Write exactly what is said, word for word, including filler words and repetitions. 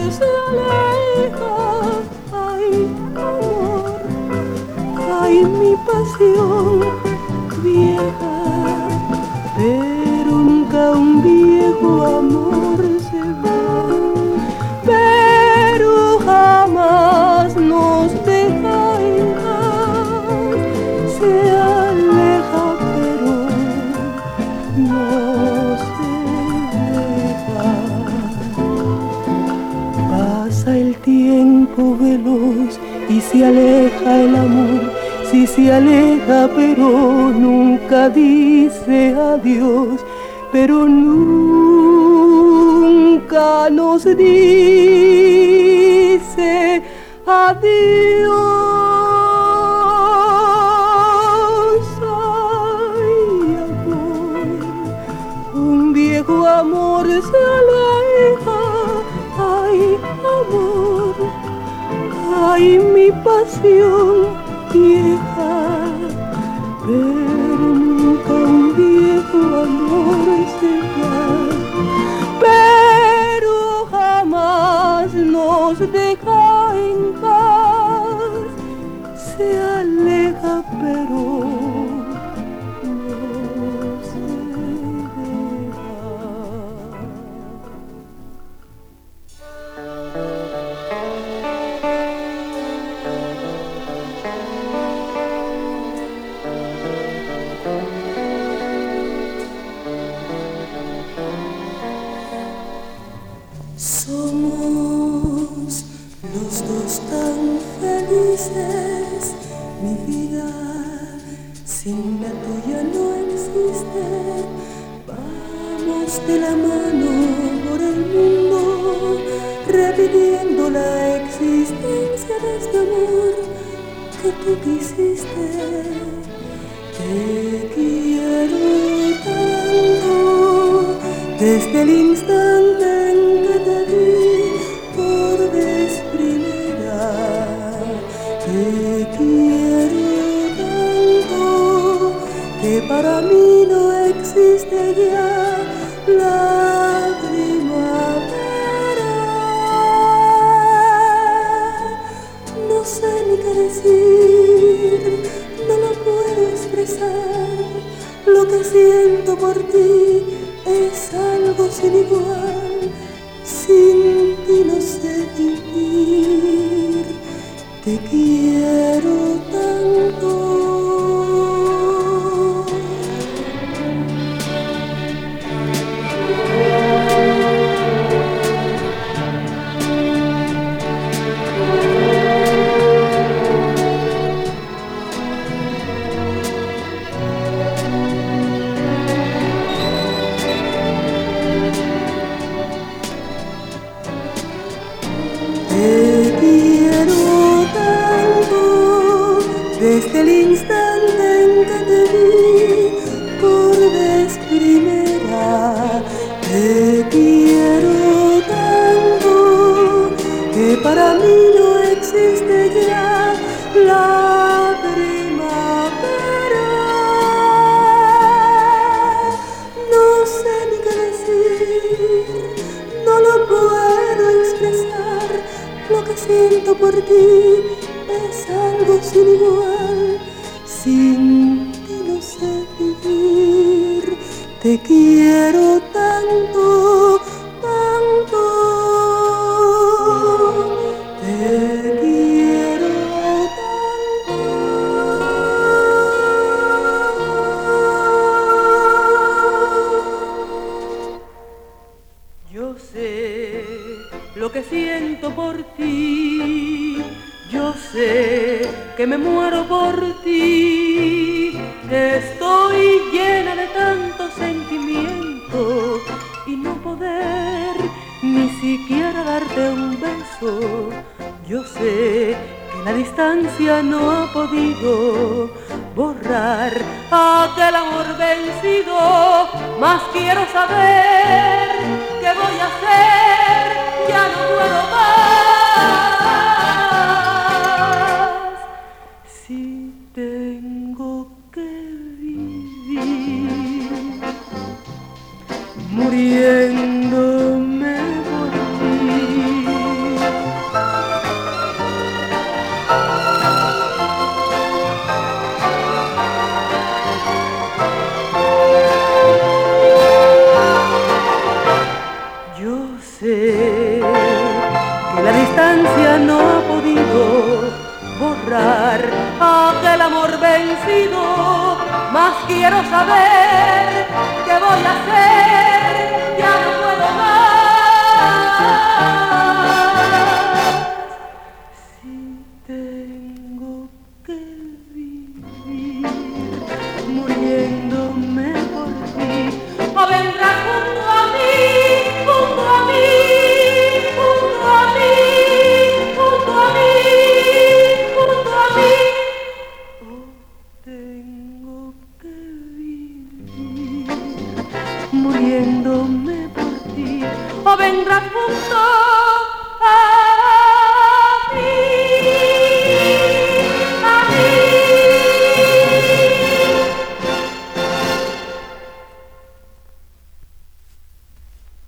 se aleja. Ay, amor, ay, mi pasión vieja, pero nunca un viejo amor se va, pero jamás nos deja en paz. Se aleja, pero no se deja. Pasa el tiempo veloz y se aleja el amor. Si se aleja, pero nunca dice adiós, pero nunca nos dice adiós. Ay, amor, un viejo amor se aleja. Ay, amor, ay, mi pasión vieja, pero nunca un viejo amor se va, pero jamás nos deja en paz. Se aleja, pero no se deja. Somos los dos tan felices, mi vida sin la tuya no existe. Vamos de la mano por el mundo, repitiendo la existencia de este amor que tú quisiste. Te quiero tanto desde el instante en que te vi por vez primera. Te quiero tanto que para mí no existe ya la primavera. No sé ni qué decir, no lo puedo expresar. Lo que siento por ti es algo sin igual. Sin ti no sé vivir. Te quiero tanto. Te quiero tanto desde el instante en que te vi por vez primera. Te quiero tanto que para mí no existe ya la primavera. No sé ni qué decir, no lo puedo expresar. Lo que siento por ti es algo sin igual. Sin ti no sé vivir. Te quiero tanto, tanto. Te quiero tanto. Yo sé lo que siento por ti, yo sé que me muero por ti. Estoy llena de tanto sentimiento y no poder ni siquiera darte un beso. Yo sé que la distancia no ha podido borrar aquel amor vencido, mas quiero saber qué voy a hacer, ya no puedo más. Si tengo que vivir muriéndome por ti, aquel amor vencido, más quiero saber qué voy a hacer, ya no puedo más. Si tengo que vivir muriéndome por ti, o vendrás junto a mí, junto a mí, junto a mí, junto a mí, junto a mí. Tengo que vivir muriéndome por ti, o vendrás junto